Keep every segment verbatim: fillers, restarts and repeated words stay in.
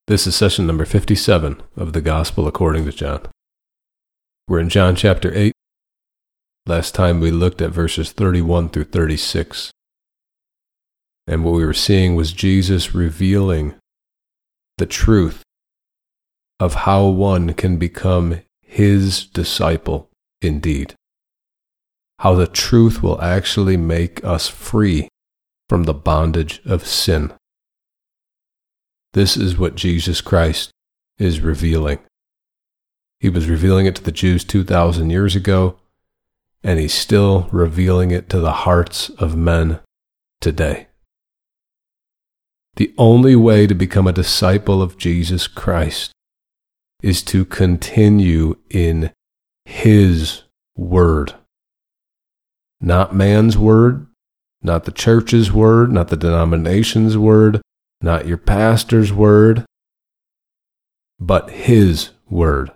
This is session number fifty-seven of the Gospel according to John. We're in John chapter eight. Last time we looked at verses thirty-one through thirty-six. And what we were seeing was Jesus revealing the truth of how one can become his disciple indeed. How the truth will actually make us free from the bondage of sin. This is what Jesus Christ is revealing. He was revealing it to the Jews two thousand years ago, and he's still revealing it to the hearts of men today. The only way to become a disciple of Jesus Christ is to continue in his word. Not man's word, not the church's word, not the denomination's word, not your pastor's word, but his word.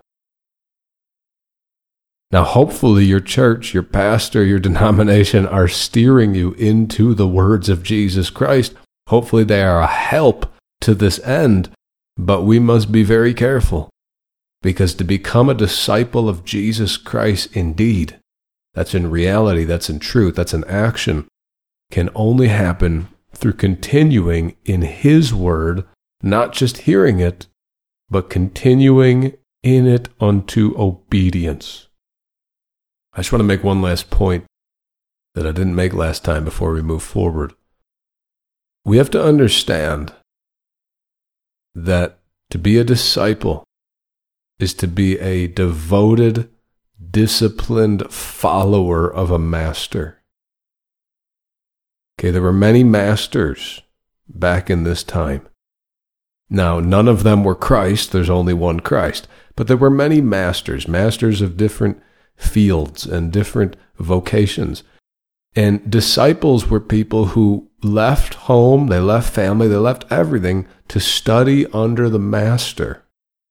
Now, hopefully your church, your pastor, your denomination are steering you into the words of Jesus Christ. Hopefully they are a help to this end, but we must be very careful, because to become a disciple of Jesus Christ indeed, that's in reality, that's in truth, that's in action, can only happen through continuing in his word, not just hearing it, but continuing in it unto obedience. I just want to make one last point that I didn't make last time before we move forward. We have to understand that to be a disciple is to be a devoted, disciplined follower of a master. Okay, there were many masters back in this time. Now, none of them were Christ. There's only one Christ. But there were many masters, masters of different fields and different vocations. And disciples were people who left home, they left family, they left everything to study under the master.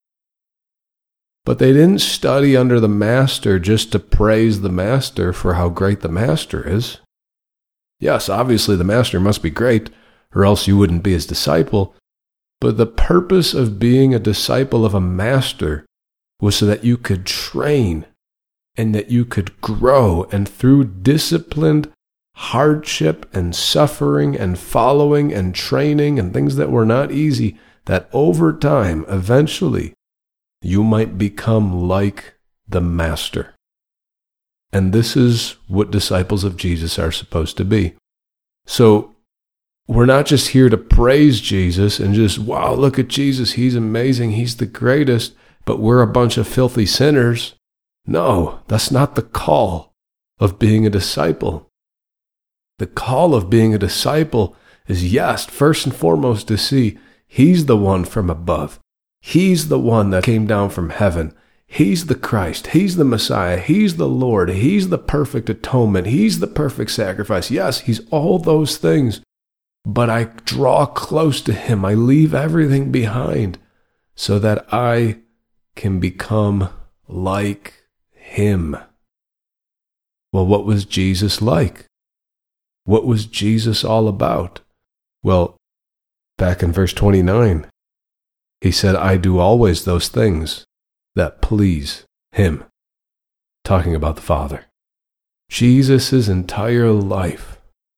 But they didn't study under the master just to praise the master for how great the master is. Yes, obviously the master must be great, or else you wouldn't be his disciple. But the purpose of being a disciple of a master was so that you could train and that you could grow, and through disciplined hardship and suffering and following and training and things that were not easy, that over time, eventually, you might become like the master. And this is what disciples of Jesus are supposed to be. So we're not just here to praise Jesus and just, wow, look at Jesus, he's amazing, he's the greatest, but we're a bunch of filthy sinners. No, that's not the call of being a disciple. The call of being a disciple is, yes, first and foremost to see he's the one from above. He's the one that came down from heaven. He's the Christ. He's the Messiah. He's the Lord. He's the perfect atonement. He's the perfect sacrifice. Yes, he's all those things. But I draw close to him. I leave everything behind so that I can become like him. Well, what was Jesus like? What was Jesus all about? Well, back in verse twenty-nine, he said, I do always those things that please him, talking about the Father. Jesus' entire life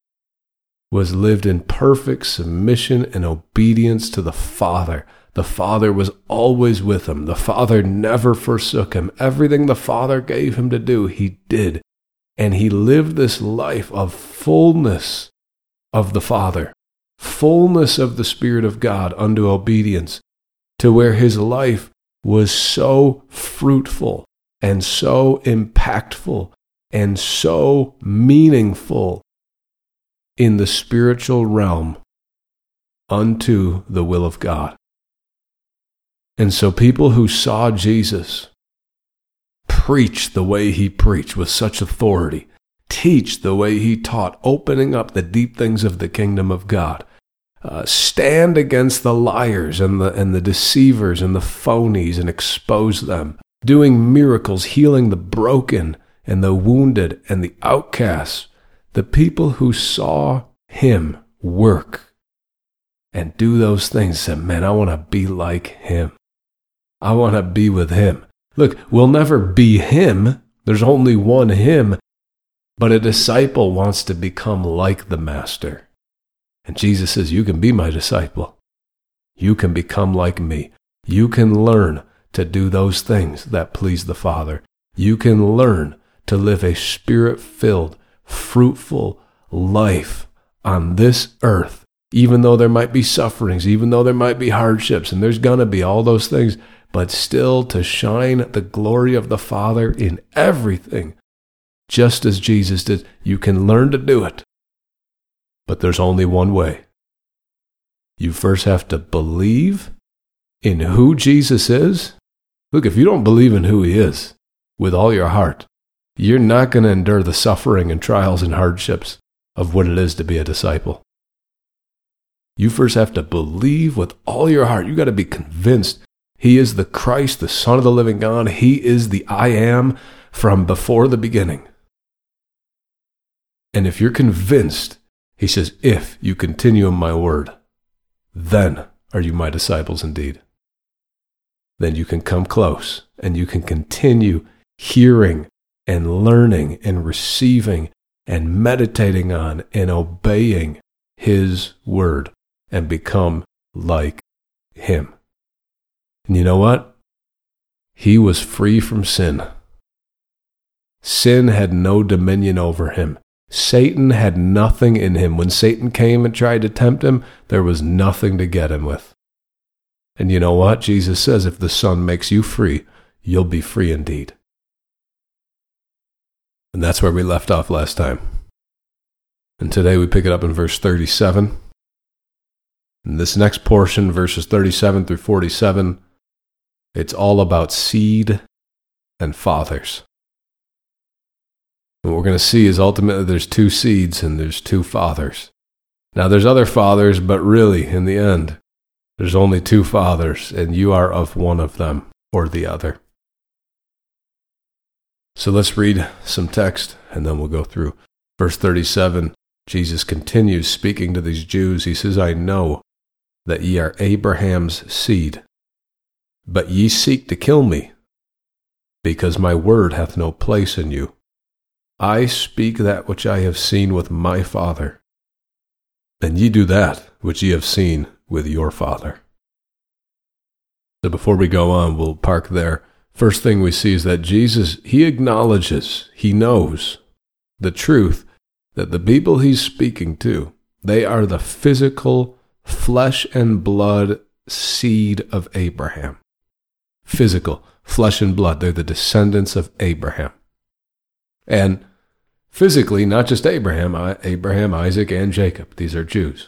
was lived in perfect submission and obedience to the Father. The Father was always with him. The Father never forsook him. Everything the Father gave him to do, he did. And he lived this life of fullness of the Father, fullness of the Spirit of God unto obedience, to where his life was so fruitful and so impactful and so meaningful in the spiritual realm unto the will of God. And so people who saw Jesus preach the way he preached with such authority, teach the way he taught, opening up the deep things of the kingdom of God, Uh, stand against the liars and the and the deceivers and the phonies and expose them, doing miracles, healing the broken and the wounded and the outcasts. The people who saw him work and do those things. Say, man, I want to be like him. I want to be with him. Look, we'll never be him. There's only one him. But a disciple wants to become like the master. And Jesus says, you can be my disciple. You can become like me. You can learn to do those things that please the Father. You can learn to live a spirit-filled, fruitful life on this earth, even though there might be sufferings, even though there might be hardships, and there's going to be all those things, but still to shine the glory of the Father in everything, just as Jesus did. You can learn to do it, but there's only one way. You first have to believe in who Jesus is. Look, if you don't believe in who he is with all your heart, you're not going to endure the suffering and trials and hardships of what it is to be a disciple. You first have to believe with all your heart. You got to be convinced he is the Christ, the Son of the living God. He is the I am from before the beginning. And if you're convinced, he says, if you continue in my word, then are you my disciples indeed. Then you can come close and you can continue hearing and learning and receiving and meditating on and obeying his word and become like him. And you know what? He was free from sin. Sin had no dominion over him. Satan had nothing in him. When Satan came and tried to tempt him, there was nothing to get him with. And you know what? Jesus says, if the Son makes you free, you'll be free indeed. And that's where we left off last time. And today we pick it up in verse thirty-seven. And this next portion, verses thirty-seven through forty-seven, it's all about seed and fathers. And what we're going to see is ultimately there's two seeds and there's two fathers. Now there's other fathers, but really, in the end, there's only two fathers, and you are of one of them or the other. So let's read some text, and then we'll go through. Verse thirty-seven, Jesus continues speaking to these Jews. He says, I know that ye are Abraham's seed, but ye seek to kill me, because my word hath no place in you. I speak that which I have seen with my Father, and ye do that which ye have seen with your father. So before we go on, we'll park there. First thing we see is that Jesus, he acknowledges, he knows the truth that the people he's speaking to, they are the physical flesh and blood seed of Abraham. Physical, flesh and blood, they're the descendants of Abraham. And physically, not just Abraham, Abraham, Isaac, and Jacob. These are Jews.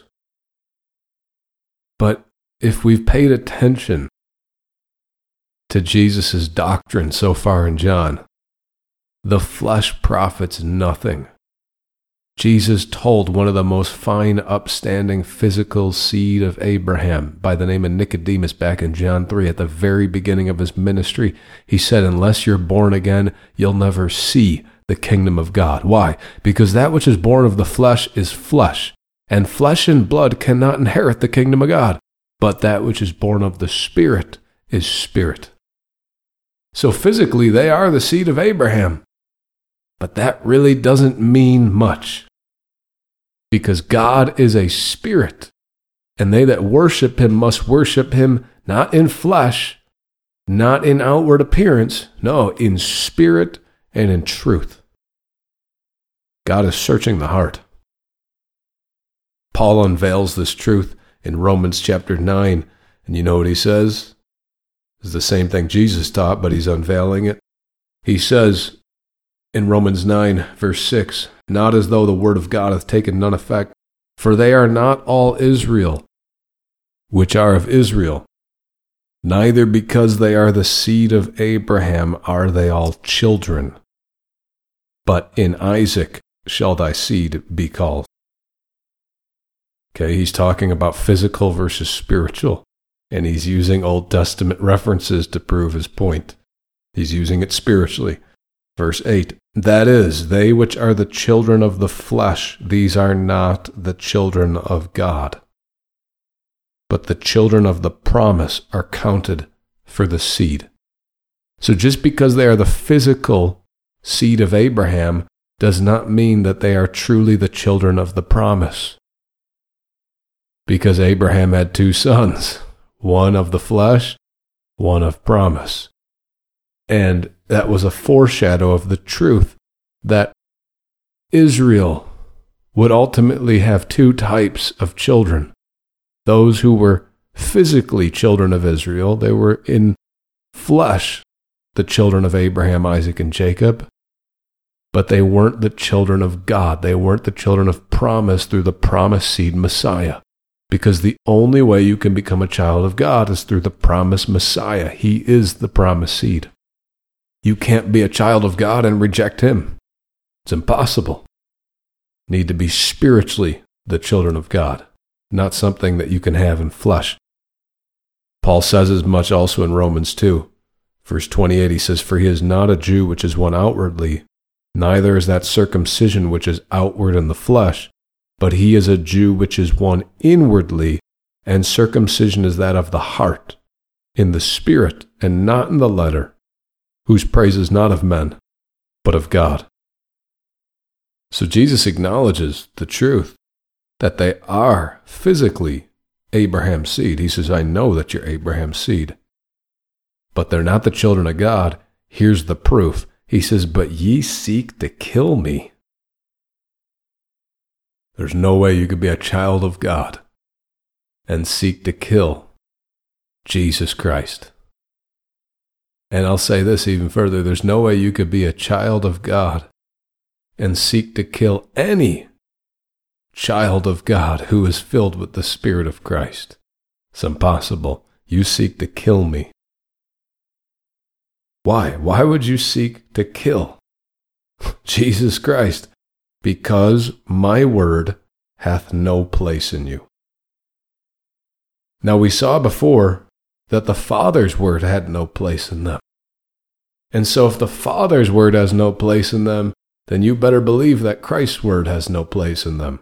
But if we've paid attention to Jesus' doctrine so far in John, the flesh profits nothing. Jesus told one of the most fine, upstanding physical seed of Abraham by the name of Nicodemus back in John three at the very beginning of his ministry. He said, unless you're born again, you'll never see the kingdom of God. Why? Because that which is born of the flesh is flesh, and flesh and blood cannot inherit the kingdom of God. But that which is born of the Spirit is spirit. So physically, they are the seed of Abraham. But that really doesn't mean much. Because God is a spirit, and they that worship him must worship him not in flesh, not in outward appearance, no, in spirit and in truth. God is searching the heart. Paul unveils this truth in Romans chapter nine, and you know what he says? It's the same thing Jesus taught, but he's unveiling it. He says in Romans nine, verse six, not as though the word of God hath taken none effect, for they are not all Israel, which are of Israel. Neither because they are the seed of Abraham are they all children. But in Isaac shall thy seed be called. Okay, he's talking about physical versus spiritual, and he's using Old Testament references to prove his point. He's using it spiritually. Verse eight, that is, they which are the children of the flesh, these are not the children of God. but the children of the promise are counted for the seed. So just because they are the physical seed of Abraham does not mean that they are truly the children of the promise. Because Abraham had two sons, one of the flesh, one of promise. And that was a foreshadow of the truth that Israel would ultimately have two types of children. Those who were physically children of Israel, they were in flesh, the children of Abraham, Isaac, and Jacob, but they weren't the children of God. They weren't the children of promise through the promised seed Messiah. Because the only way you can become a child of God is through the promised Messiah. He is the promised seed. You can't be a child of God and reject him. It's impossible. You need to be spiritually the children of God, not something that you can have in flesh. Paul says as much also in Romans two. Verse twenty-eight, he says, "For he is not a Jew which is one outwardly, neither is that circumcision which is outward in the flesh, but he is a Jew which is one inwardly, and circumcision is that of the heart, in the spirit, and not in the letter, whose praise is not of men, but of God." So Jesus acknowledges the truth that they are physically Abraham's seed. He says, I know that you're Abraham's seed, but they're not the children of God. Here's the proof. He says, but ye seek to kill me. There's no way you could be a child of God and seek to kill Jesus Christ. And I'll say this even further. There's no way you could be a child of God and seek to kill any child of God who is filled with the Spirit of Christ. It's impossible. You seek to kill me. Why? Why would you seek to kill Jesus Christ? Because my word hath no place in you. Now we saw before that the Father's word had no place in them. And so if the Father's word has no place in them, then you better believe that Christ's word has no place in them.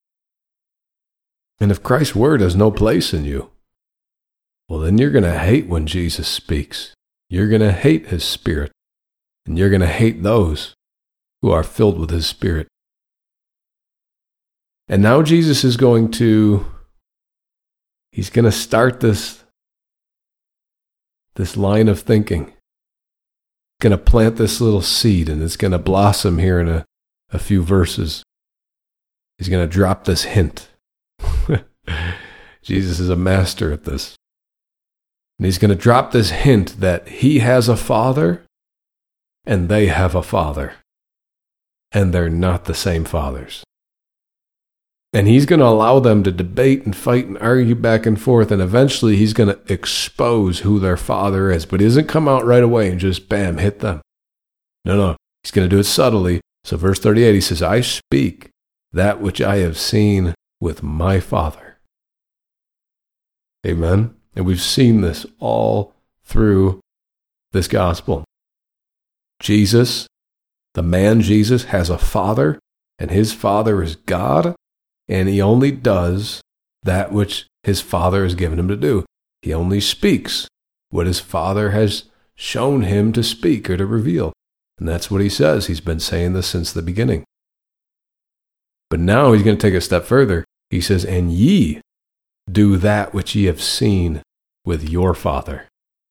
And if Christ's word has no place in you, well, then you're going to hate when Jesus speaks. You're going to hate his Spirit. And you're going to hate those who are filled with his Spirit. And now Jesus is going to, he's going to start this, this line of thinking. Going to plant this little seed, and it's going to blossom here in a, a few verses. He's going to drop this hint. Jesus is a master at this. And he's going to drop this hint that he has a father and they have a father. And they're not the same fathers. And he's going to allow them to debate and fight and argue back and forth, and eventually he's going to expose who their father is. But he doesn't come out right away and just, bam, hit them. No, no. He's going to do it subtly. So verse thirty-eight, he says, I speak that which I have seen with my Father. Amen? And we've seen this all through this gospel. Jesus, the man Jesus, has a father, and his father is God. And he only does that which his Father has given him to do. He only speaks what his Father has shown him to speak or to reveal. And that's what he says. He's been saying this since the beginning. But now he's going to take a step further. He says, and ye do that which ye have seen with your father.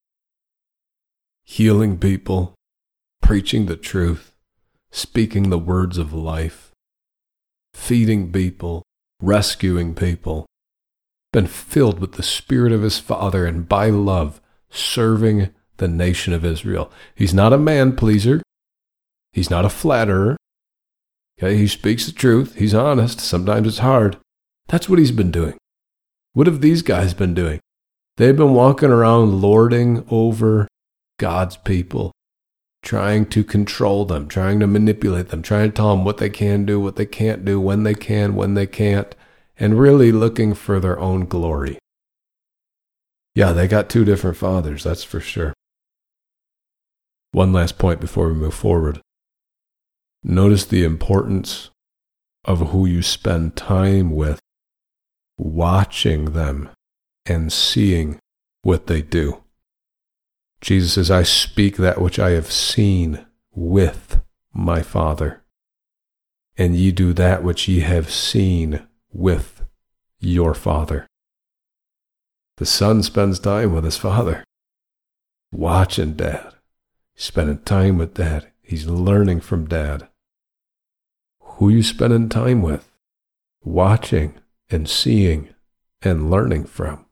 Healing people, preaching the truth, speaking the words of life, feeding people, rescuing people, been filled with the Spirit of his Father, and by love serving the nation of Israel. He's not a man pleaser. He's not a flatterer. Okay, he speaks the truth. He's honest. Sometimes it's hard. That's what he's been doing. What have these guys been doing? They've been walking around lording over God's people, trying to control them, trying to manipulate them, trying to tell them what they can do, what they can't do, when they can, when they can't, and really looking for their own glory. Yeah, they got two different fathers, that's for sure. One last point before we move forward. Notice the importance of who you spend time with, watching them and seeing what they do. Jesus says, I speak that which I have seen with my Father, and ye do that which ye have seen with your Father. The Son spends time with his Father, watching Dad, spending time with Dad. He's learning from Dad. Who you spending time with, watching and seeing and learning from?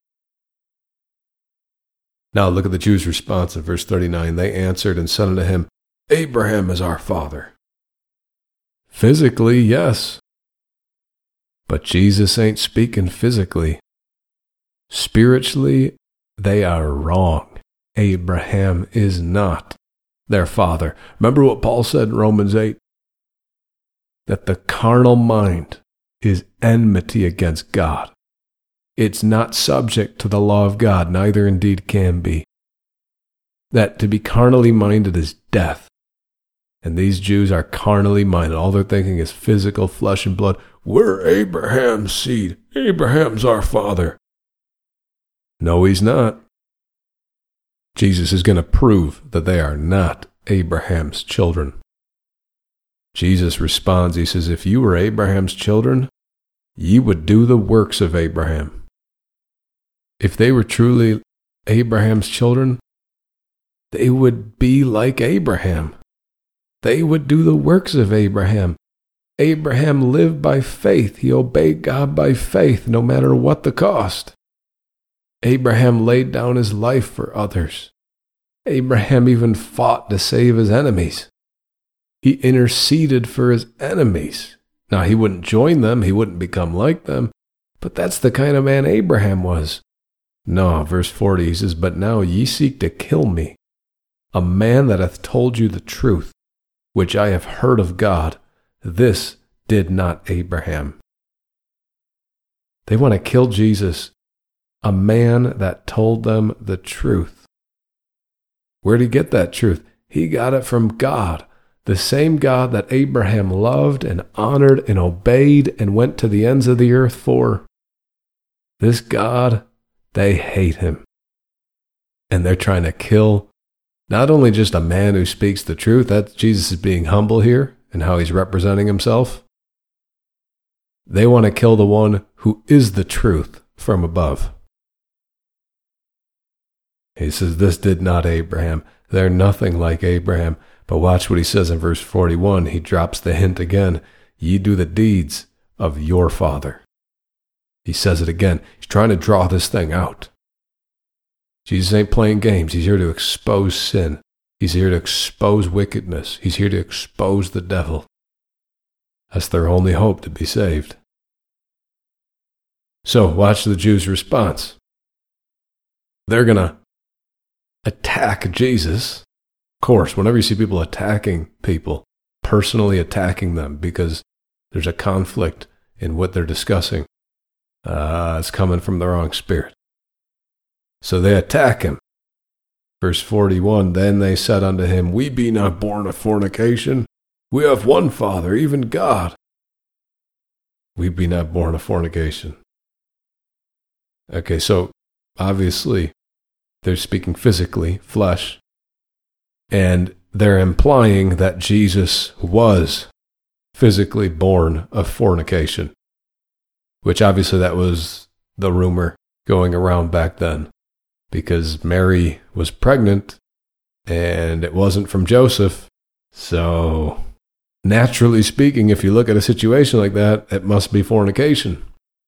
Now look at the Jews' response in verse thirty-nine. They answered and said unto him, Abraham is our father. Physically, yes. But Jesus ain't speaking physically. Spiritually, they are wrong. Abraham is not their father. Remember what Paul said in Romans eight? That the carnal mind is enmity against God. It's not subject to the law of God, neither indeed can be. That to be carnally minded is death. And these Jews are carnally minded. All they're thinking is physical flesh and blood. We're Abraham's seed. Abraham's our father. No, he's not. Jesus is going to prove that they are not Abraham's children. Jesus responds, he says, if you were Abraham's children, ye would do the works of Abraham. If they were truly Abraham's children, they would be like Abraham. They would do the works of Abraham. Abraham lived by faith. He obeyed God by faith, no matter what the cost. Abraham laid down his life for others. Abraham even fought to save his enemies. He interceded for his enemies. Now, he wouldn't join them. He wouldn't become like them. But that's the kind of man Abraham was. No, verse forty, he says, but now ye seek to kill me, a man that hath told you the truth, which I have heard of God. This did not Abraham. They want to kill Jesus, a man that told them the truth. Where did he get that truth? He got it from God, the same God that Abraham loved and honored and obeyed and went to the ends of the earth for. This God, they hate him. And they're trying to kill not only just a man who speaks the truth, that's Jesus is being humble here and how he's representing himself. They want to kill the one who is the truth from above. He says, this did not Abraham. They're nothing like Abraham. But watch what he says in verse forty-one. He drops the hint again. Ye do the deeds of your father. He says it again. He's trying to draw this thing out. Jesus ain't playing games. He's here to expose sin. He's here to expose wickedness. He's here to expose the devil. That's their only hope to be saved. So watch the Jews' response. They're going to attack Jesus. Of course, whenever you see people attacking people, personally attacking them because there's a conflict in what they're discussing, uh, it's coming from the wrong spirit. So they attack him. Verse forty-one, then they said unto him, we be not born of fornication. We have one Father, even God. We be not born of fornication. Okay, so obviously they're speaking physically, flesh, and they're implying that Jesus was physically born of fornication, which obviously that was the rumor going around back then, because Mary was pregnant and it wasn't from Joseph. So naturally speaking, if you look at a situation like that, it must be fornication.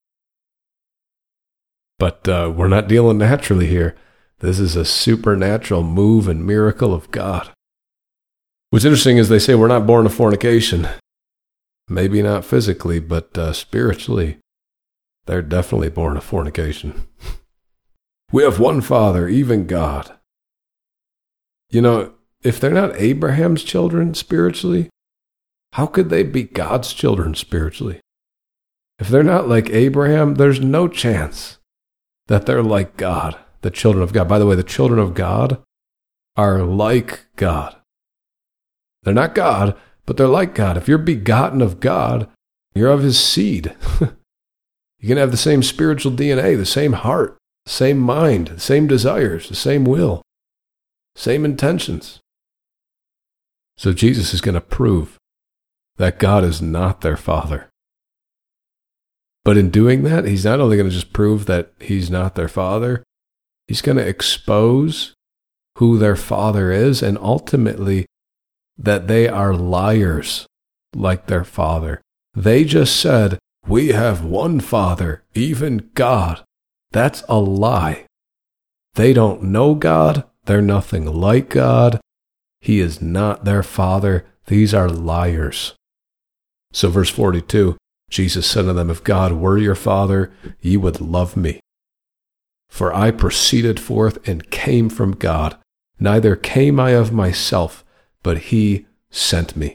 But uh, we're not dealing naturally here. This is a supernatural move and miracle of God. What's interesting is they say we're not born of fornication. Maybe not physically, but uh, spiritually, they're definitely born of fornication. We have one Father, even God. You know, if they're not Abraham's children spiritually, how could they be God's children spiritually? If they're not like Abraham, there's no chance that they're like God, the children of God. By the way, the children of God are like God. They're not God, but they're like God. If you're begotten of God, you're of his seed. You can have the same spiritual D N A, the same heart. same mind, same desires, the same will, same intentions. So Jesus is going to prove that God is not their Father. But in doing that, he's not only going to just prove that he's not their Father, he's going to expose who their Father is, and ultimately that they are liars like their Father. They just said, "We have one Father, even God." That's a lie. They don't know God. They're nothing like God. He is not their Father. These are liars. So verse forty-two, Jesus said to them, "If God were your Father, ye would love me. For I proceeded forth and came from God. Neither came I of myself, but he sent me."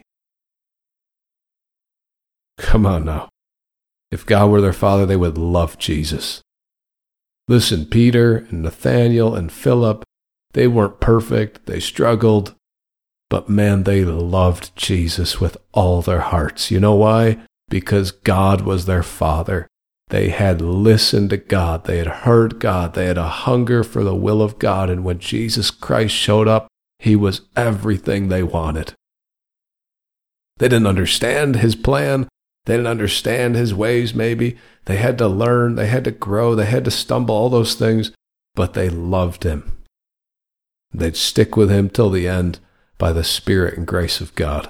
Come on now. If God were their Father, they would love Jesus. Listen, Peter and Nathanael and Philip, they weren't perfect. They struggled. But man, they loved Jesus with all their hearts. You know why? Because God was their Father. They had listened to God. They had heard God. They had a hunger for the will of God. And when Jesus Christ showed up, he was everything they wanted. They didn't understand his plan. They didn't understand his ways, maybe. They had to learn. They had to grow. They had to stumble, all those things. But they loved him. They'd stick with him till the end by the Spirit and grace of God.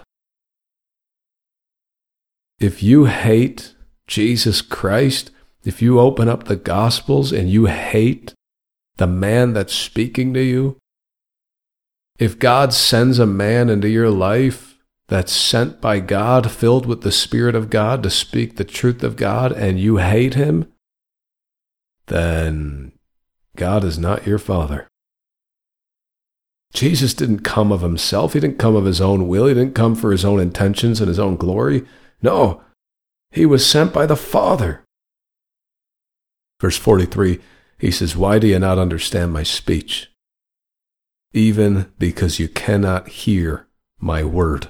If you hate Jesus Christ, if you open up the Gospels and you hate the man that's speaking to you, if God sends a man into your life that's sent by God, filled with the Spirit of God to speak the truth of God, and you hate him, then God is not your Father. Jesus didn't come of himself. He didn't come of his own will. He didn't come for his own intentions and his own glory. No, he was sent by the Father. Verse forty-three, he says, "Why do you not understand my speech? Even because you cannot hear my word."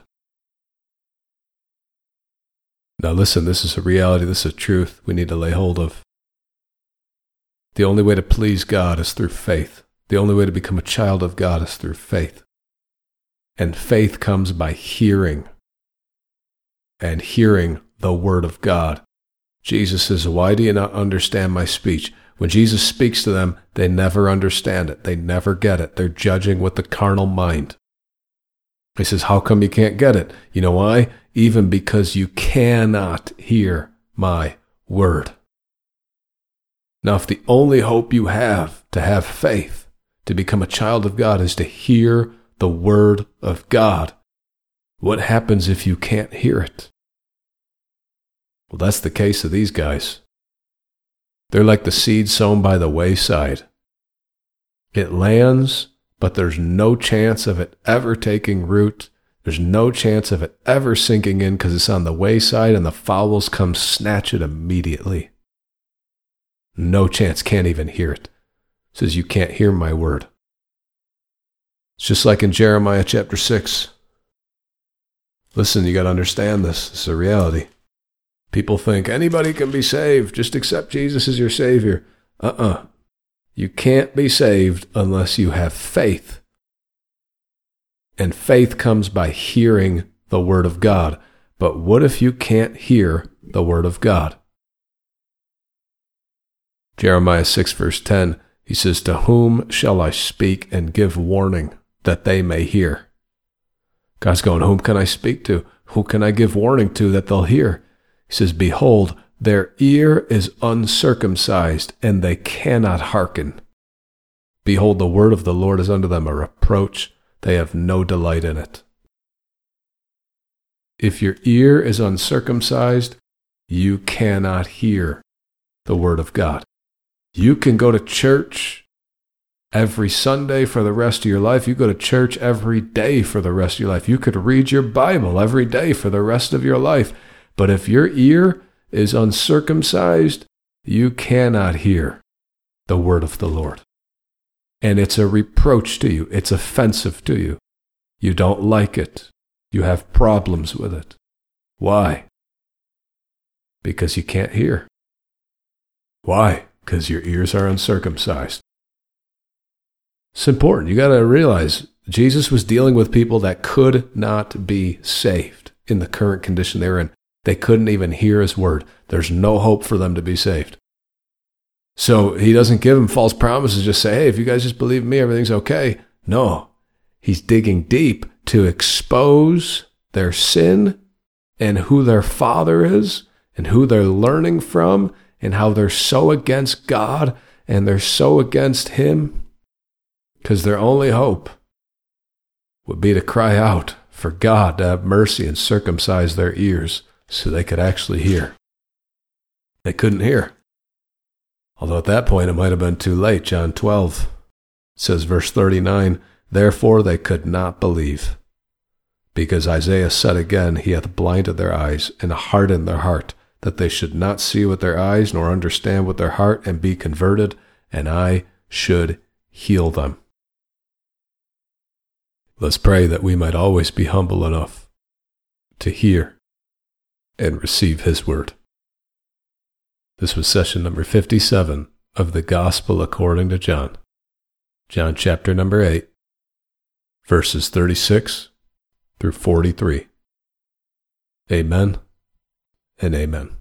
Now listen, this is a reality. This is a truth we need to lay hold of. The only way to please God is through faith. The only way to become a child of God is through faith. And faith comes by hearing. And hearing the word of God. Jesus says, "Why do you not understand my speech?" When Jesus speaks to them, they never understand it. They never get it. They're judging with the carnal mind. He says, "How come you can't get it?" You know why? Even because you cannot hear my word. Now, if the only hope you have to have faith, to become a child of God, is to hear the word of God, what happens if you can't hear it? Well, that's the case of these guys. They're like the seed sown by the wayside. It lands, but there's no chance of it ever taking root. There's no chance of it ever sinking in because it's on the wayside and the fowls come snatch it immediately. No chance, can't even hear it. It says you can't hear my word. It's just like in Jeremiah chapter six. Listen, you got to understand this. This is a reality. People think anybody can be saved. Just accept Jesus as your Savior. Uh-uh. You can't be saved unless you have faith. And faith comes by hearing the word of God. But what if you can't hear the word of God? Jeremiah six verse ten, he says, "To whom shall I speak and give warning that they may hear?" God's going, whom can I speak to? Who can I give warning to that they'll hear? He says, "Behold, their ear is uncircumcised, and they cannot hearken. Behold, the word of the Lord is unto them a reproach. They have no delight in it." If your ear is uncircumcised, you cannot hear the word of God. You can go to church every Sunday for the rest of your life. You go to church every day for the rest of your life. You could read your Bible every day for the rest of your life. But if your ear is uncircumcised, you cannot hear the word of the Lord. And it's a reproach to you. It's offensive to you. You don't like it. You have problems with it. Why? Because you can't hear. Why? because your ears are uncircumcised. It's important. You got to realize Jesus was dealing with people that could not be saved in the current condition they were in. They couldn't even hear his word. There's no hope for them to be saved. So he doesn't give them false promises, just say, hey, if you guys just believe in me, everything's okay. No, he's digging deep to expose their sin and who their father is and who they're learning from and how they're so against God and they're so against him. Because their only hope would be to cry out for God to have mercy and circumcise their ears so they could actually hear. They couldn't hear. Although at that point it might have been too late. John twelve says, verse thirty-nine, therefore they could not believe, because Isaiah said again, he hath blinded their eyes and hardened their heart, that they should not see with their eyes nor understand with their heart and be converted, and I should heal them. Let's pray that we might always be humble enough to hear and receive his word. This was session number fifty-seven of the Gospel according to John. John chapter number eight, verses thirty-six through forty-three. Amen and amen.